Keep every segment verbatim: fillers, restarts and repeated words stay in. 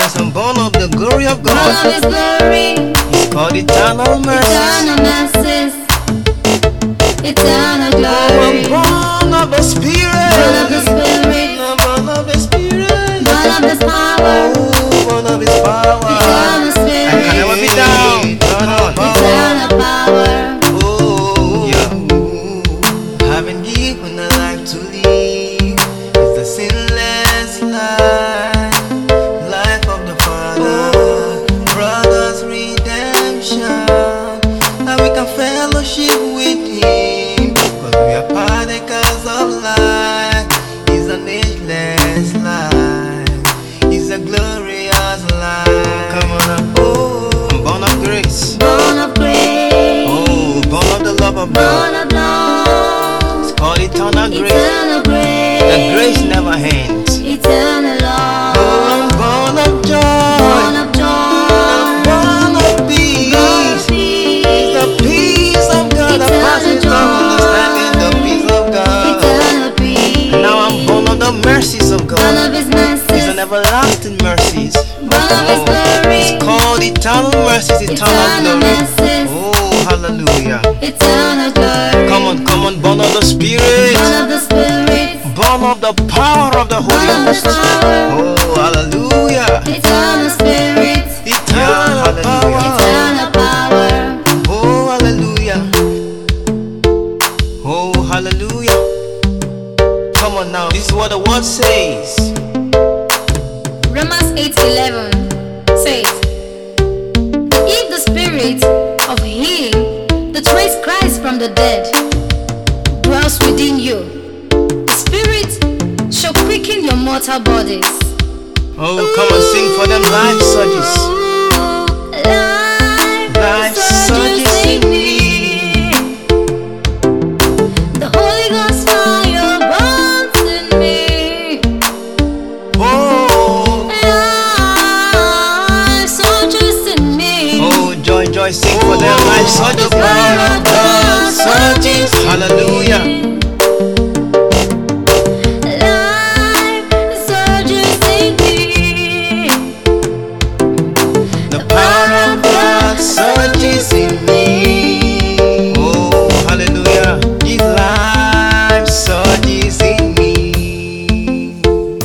Yes, I'm born of the glory of Born of God. His glory. It's called eternal mercy. Eternal mercies. Eternal Oh, glory. I'm born of the Spirit. Born of the Spirit. I'm born of the Spirit. Born of His power. Oh, born of His power. Eternal I Spirit. can never be down. Eternal power. Eternal power. Oh, yeah. Having given a life to live, it's a sinless life, life of the Father, brother's redemption, that we can fellowship with Him, cause we are partakers of life. It's an ageless life, it's a glorious life. Come on up. Oh, I'm born of grace. Born of grace. Oh, born of the love of God. Born of love. Called eternal grace. Eternal grace. The grace never ends. Eternal love. Oh, I'm born of joy. Born of joy. Born of peace. Born of peace. The peace of God that passes all understanding. The peace of God. Eternal peace. Now I'm born of the mercies of Born God. of His These mercies. are everlasting mercies. Born of His Oh, glory. it's called eternal mercies, eternal Eternal glory. mercies. Oh, hallelujah. Eternal glory. Come on, come on, born of the Spirit. Born of the Spirit. Born of the power of the Holy Born of the Ghost. power. Oh, hallelujah. Eternal Spirit. Eternal power. Eternal power. Oh, hallelujah. Oh, hallelujah. Come on now. This is what the word says. Romans eight eleven says, if the spirit of him that raised Christ from the dead dwells within you, the spirit shall quicken your mortal bodies. Oh, come and sing for them life surges. Life, Life surges in me. The Holy Ghost fire burns in me. Oh, Life surges in me. oh, joy, joy, sing for them life surges. The power of God surges in Hallelujah. me. Life surges in me. The power of God surges in me. Oh, hallelujah. His life surges in me.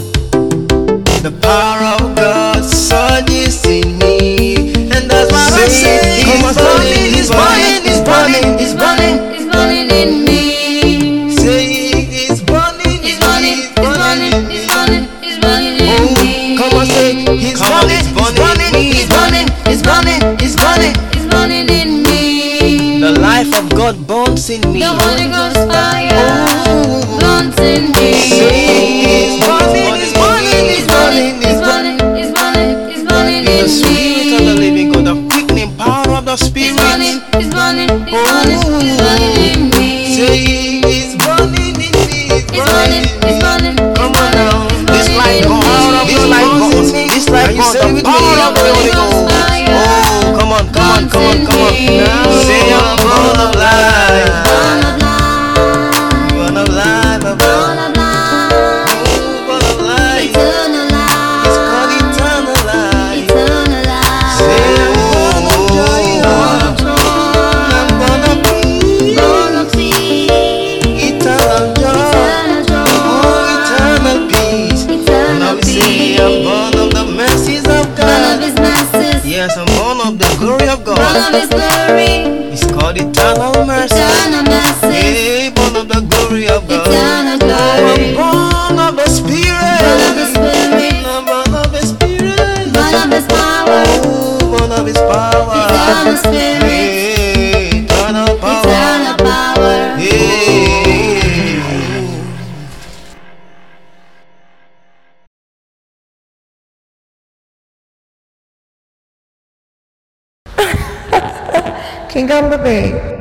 The power of God surges in me. And that's why I say, He's burning, He's burning, He's burning, He's burning. It's burning in me. Say, He's burning, It's burning, it's burning, it's burning, it's burning in me. Come on, say, He's burning, He's burning, He's burning, He's burning, He's burning. It's burning in me. The life of God burns in me. The Holy Ghost fire burns in me. Say, He's burning, He's burning, He's burning, It's He's burning, burning. it's burning, it's burning The in Spirit of the me. living God, the quickening power of the It's Spirit. burning, it's burning, it's burning, it's burning in me. Say, He's burning in me, It's burning, it's burning, Come it's on burning, now, it's this burning light in burns, me. this light burns, this light burns, the power of the Holy Ghost. Oh, come on, come on, come on, come on. Say, I'm born of life, Born of life, born of life, born born of life, of life. eternal It's life, called eternal life. eternal life. Say, I'm born of joy, Born of joy, I'm born of peace, born of peace, eternal joy, eternal joy, oh, eternal peace. Now eternal we say, I'm peace. born of the mercies of Born of God. His mercies, Yes, I'm born of the glory of born God. of His glory, It's called eternal mercy. eternal mercies, Hey, born of the glory of God. eternal Oh, I'm glory. born of the Spirit. Born of the Spirit, I'm born of the Spirit. born of His power, Oh, born of His power. eternal Spirit, Hey, eternal power. eternal power. Hey. King on the Bay.